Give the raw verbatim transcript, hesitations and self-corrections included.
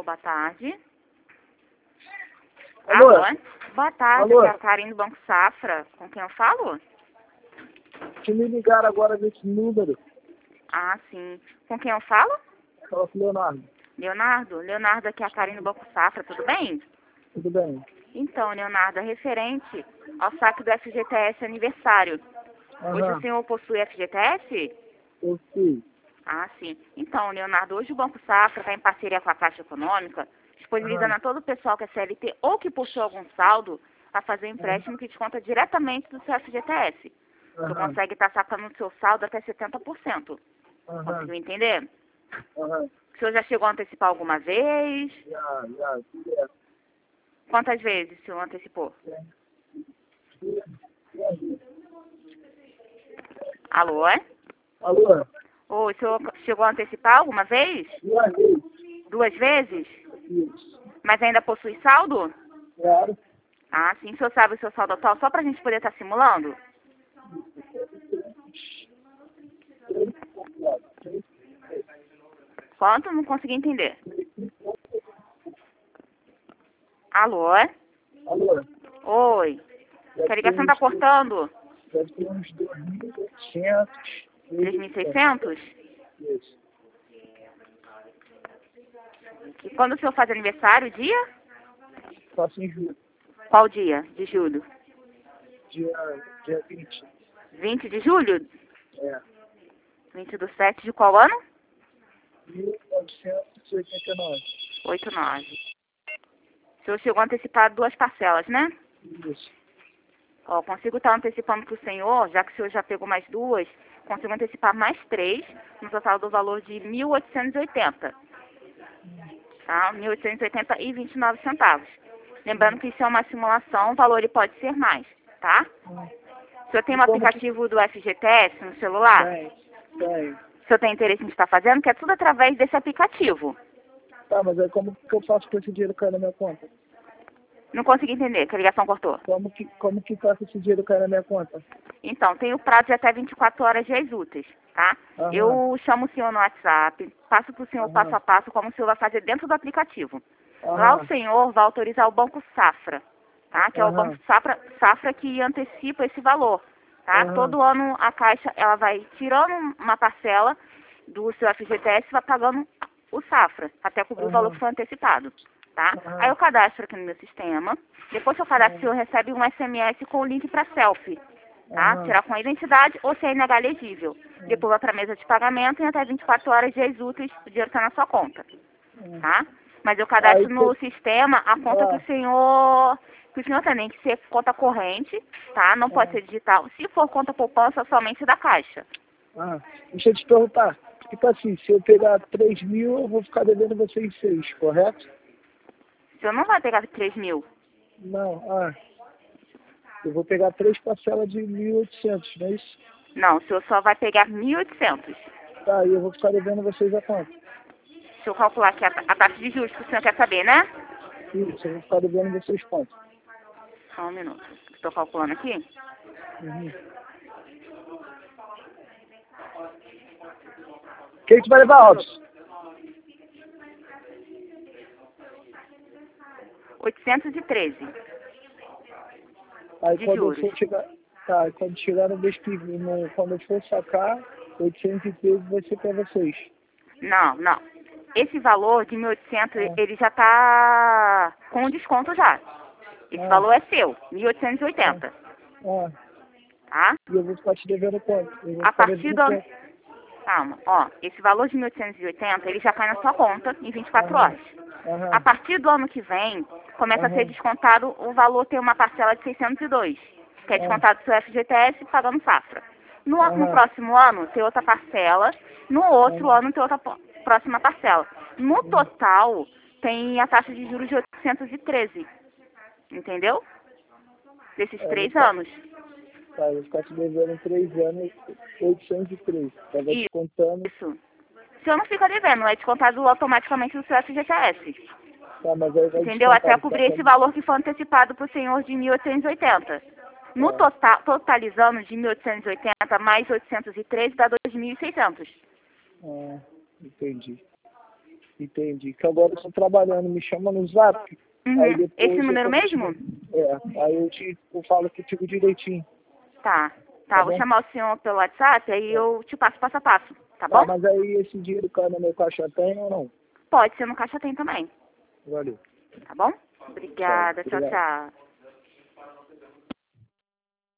boa tarde. Alô? Alô? Boa tarde, Alô? aqui é a Karine do Banco Safra. Com quem eu falo? Que me ligaram agora nesse número. Ah, sim. Com quem eu falo? Fala com o Leonardo. Leonardo? Leonardo, aqui é a Karine do Banco Safra, tudo bem? Tudo bem? Então, Leonardo, é referente ao saque do F G T S aniversário. Hoje o Aham, senhor possui F G T S? eu sei. Ah, sim. Então, Leonardo, hoje o Banco Safra está em parceria com a Caixa Econômica, disponibilizando Aham, a todo o pessoal que é C L T ou que possui algum saldo a fazer um empréstimo que desconta diretamente do seu F G T S. Você aham, consegue estar sacando o seu saldo até setenta por cento. aham, Conseguiu entender? aham. O senhor já chegou a antecipar alguma vez? Já, já. já. Quantas vezes o senhor antecipou? Alô? é? Alô? Ô, o senhor chegou a antecipar alguma vez? Já veio. Duas vezes? Isso. Mas ainda possui saldo? Claro. Ah, sim. O senhor sabe o seu saldo atual só para a gente poder estar simulando? Quanto? Não consegui entender. Alô? é? Alô? Oi. Que a ligação tá cortando? Deve ter uns dois mil e oitocentos. três mil e seiscentos? Isso. E quando o senhor faz aniversário, dia? Faço em julho. Qual dia de julho? Dia, dia vinte. vinte de julho? É. vinte do sete de qual ano? mil novecentos e oitenta e nove. oito nove. O senhor chegou a antecipar duas parcelas, né? Isso. Ó, consigo estar antecipando para o senhor, já que o senhor já pegou mais duas, consigo antecipar mais três, no total do valor de mil oitocentos e oitenta. Tá? mil oitocentos e oitenta e vinte e nove centavos. Lembrando que isso é uma simulação, o valor ele pode ser mais, tá? O senhor tem um Como que- aplicativo do F G T S no celular? Tem, tem. O senhor tem interesse em estar fazendo? Que é tudo através desse aplicativo. Tá, mas aí como que eu faço com esse dinheiro cair na minha conta? Não consegui entender, que a ligação cortou. Como que, como que faço esse dinheiro cair na minha conta? Então, tem o prazo de até vinte e quatro horas dias úteis, tá? Aham. Eu chamo o senhor no WhatsApp, passo para o senhor Aham. passo a passo como o senhor vai fazer dentro do aplicativo. Aham. Lá o senhor vai autorizar o Banco Safra, tá? Que é o Aham. Banco Safra, Safra que antecipa esse valor, tá? Aham. Todo ano a Caixa ela vai tirando uma parcela do seu F G T S e vai pagando o Safra, até cobrir o valor que foi antecipado, tá? Aham. Aí eu cadastro aqui no meu sistema, depois que eu cadastro, o senhor recebe um S M S com o link para selfie. Tá? Aham. Tirar com a identidade ou C N H legível. Depois vai para a mesa de pagamento e até vinte e quatro horas dias úteis o dinheiro está na sua conta. Tá? Mas eu cadastro Aí no que- sistema a conta Ah. que o senhor que o senhor tem que ser conta corrente, tá? Não pode ser digital. Se for conta poupança, somente da Caixa. Ah, deixa eu te perguntar. Tipo assim, se eu pegar três mil, eu vou ficar devendo vocês seis, correto? O senhor não vai pegar três mil. Não, ah. Eu vou pegar três parcelas de mil e oitocentos, não é isso? Não, o senhor só vai pegar mil e oitocentos. Tá, e eu vou ficar devendo vocês a quanto? Deixa eu calcular aqui a, a taxa de juros que o senhor quer saber, né? Isso, eu vou ficar devendo vocês quanto? Só um minuto. Estou calculando aqui. Uhum. Quem que vai levar, Robson? oitocentos e treze. Aí De quando juros. eu for chegar, tá, no chegar no mês que vem, no, quando eu for sacar, oitocentos e treze vai ser para vocês. Não, não. Esse valor de mil e oitocentos, Ah. ele já está com desconto já. Esse Ah. valor é seu, mil oitocentos e oitenta, Ah, tá? e eu vou ficar te devendo quanto? Eu vou A ficar partir devendo do... quanto? Calma, ó, esse valor de mil oitocentos e oitenta, ele já cai na sua conta em vinte e quatro Aham. horas. Aham. A partir do ano que vem, começa a ser Aham. descontado, o valor tem uma parcela de seiscentos e dois, que é Ah. descontado do seu F G T S pagando safra. No, no Aham. próximo ano, tem outra parcela, no outro Aham. ano, tem outra po- próxima parcela. No total, tem a taxa de juros de oitocentos e treze, entendeu? Desses É, três vou ficar- anos. Tá, eu vou ficar te devendo em três anos, oitocentos e três. Tá, vai Isso. descontando. Isso. O senhor não fica devendo, é descontado automaticamente do seu F G T S. Tá, mas aí vai Entendeu? descontar, Até tá, cobrir esse tá, valor que foi antecipado para o senhor de mil oitocentos e oitenta. No Tá. total, totalizando de mil oitocentos e oitenta mais oitocentos e treze dá dois mil e seiscentos. Ah, entendi. Entendi. Que agora eu tô trabalhando, me chama no zap. Uhum. Aí depois Esse eu número tô- mesmo? É, aí eu te eu falo contigo direitinho. Tá. Tá, Tá vou bom? chamar o senhor pelo WhatsApp, aí É. eu te passo passo a passo, tá Tá, bom? mas aí esse dinheiro cai no meu caixa tem ou não? Pode ser no caixa tem também, Valeu. tá bom? Tchau. Obrigada, tchau, Obrigado. tchau.